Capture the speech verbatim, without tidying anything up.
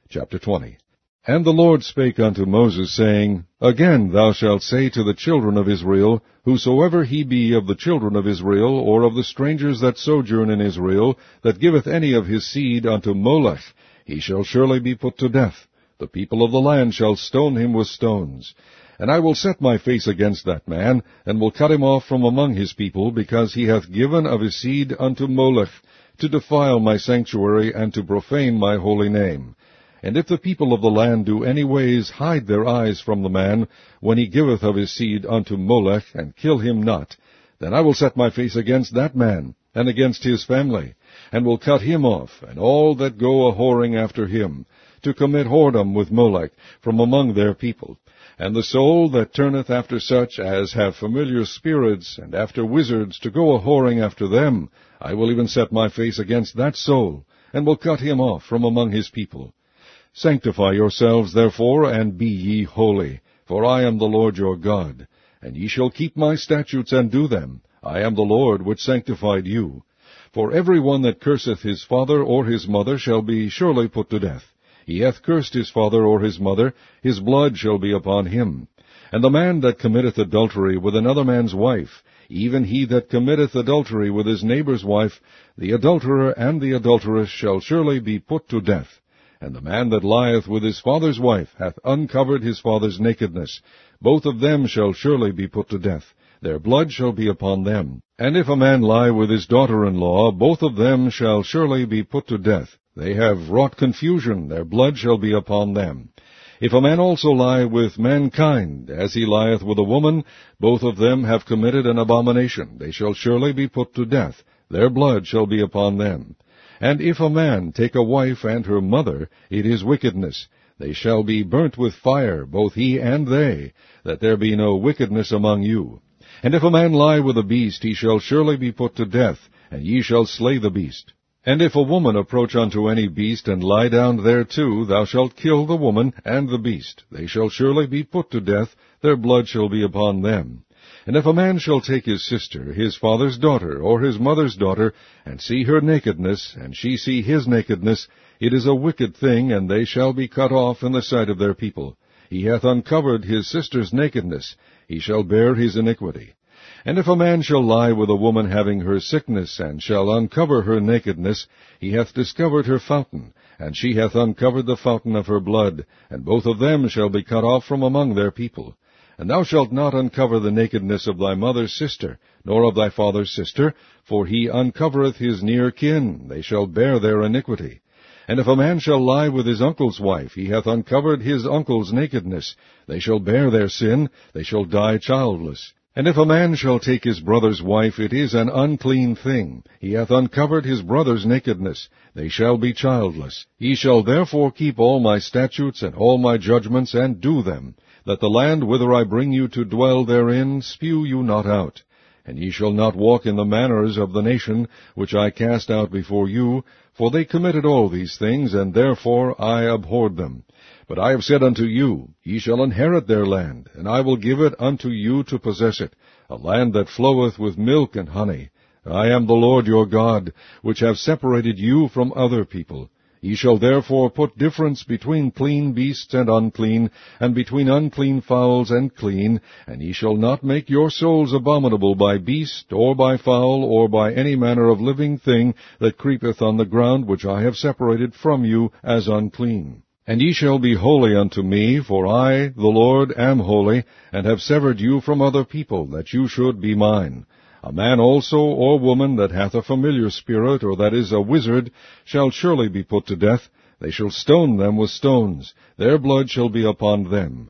Chapter twenty. And the Lord spake unto Moses, saying, Again thou shalt say to the children of Israel, Whosoever he be of the children of Israel, or of the strangers that sojourn in Israel, that giveth any of his seed unto Molech, he shall surely be put to death. The people of the land shall stone him with stones. And I will set my face against that man, and will cut him off from among his people, because he hath given of his seed unto Molech, to defile my sanctuary, and to profane my holy name. And if the people of the land do any ways hide their eyes from the man, when he giveth of his seed unto Molech, and kill him not, then I will set my face against that man, and against his family, and will cut him off, and all that go a-whoring after him, to commit whoredom with Molech from among their people. And the soul that turneth after such as have familiar spirits, and after wizards, to go a-whoring after them, I will even set my face against that soul, and will cut him off from among his people. Sanctify yourselves, therefore, and be ye holy, for I am the Lord your God. And ye shall keep my statutes and do them. I am the Lord which sanctified you. For every one that curseth his father or his mother shall be surely put to death. He hath cursed his father or his mother, his blood shall be upon him. And the man that committeth adultery with another man's wife, even he that committeth adultery with his neighbour's wife, the adulterer and the adulteress shall surely be put to death. And the man that lieth with his father's wife hath uncovered his father's nakedness. Both of them shall surely be put to death. Their blood shall be upon them. And if a man lie with his daughter-in-law, both of them shall surely be put to death. They have wrought confusion, their blood shall be upon them. If a man also lie with mankind, as he lieth with a woman, both of them have committed an abomination. They shall surely be put to death. Their blood shall be upon them. And if a man take a wife and her mother, it is wickedness. They shall be burnt with fire, both he and they, that there be no wickedness among you. And if a man lie with a beast, he shall surely be put to death, and ye shall slay the beast. And if a woman approach unto any beast, and lie down thereto, thou shalt kill the woman and the beast. They shall surely be put to death, their blood shall be upon them. And if a man shall take his sister, his father's daughter, or his mother's daughter, and see her nakedness, and she see his nakedness, it is a wicked thing, and they shall be cut off in the sight of their people. He hath uncovered his sister's nakedness, he shall bear his iniquity. And if a man shall lie with a woman having her sickness, and shall uncover her nakedness, he hath discovered her fountain, and she hath uncovered the fountain of her blood, and both of them shall be cut off from among their people. And thou shalt not uncover the nakedness of thy mother's sister, nor of thy father's sister, for he uncovereth his near kin, they shall bear their iniquity. And if a man shall lie with his uncle's wife, he hath uncovered his uncle's nakedness, they shall bear their sin, they shall die childless. And if a man shall take his brother's wife, it is an unclean thing. He hath uncovered his brother's nakedness. They shall be childless. Ye shall therefore keep all my statutes and all my judgments, and do them, that the land whither I bring you to dwell therein spew you not out. And ye shall not walk in the manners of the nation which I cast out before you, for they committed all these things, and therefore I abhorred them. But I have said unto you, Ye shall inherit their land, and I will give it unto you to possess it, a land that floweth with milk and honey. I am the Lord your God, which have separated you from other people. Ye shall therefore put difference between clean beasts and unclean, and between unclean fowls and clean, and ye shall not make your souls abominable by beast, or by fowl, or by any manner of living thing that creepeth on the ground, which I have separated from you as unclean. And ye shall be holy unto me, for I, the Lord, am holy, and have severed you from other people, that you should be mine. A man also or woman that hath a familiar spirit, or that is a wizard, shall surely be put to death. They shall stone them with stones. Their blood shall be upon them.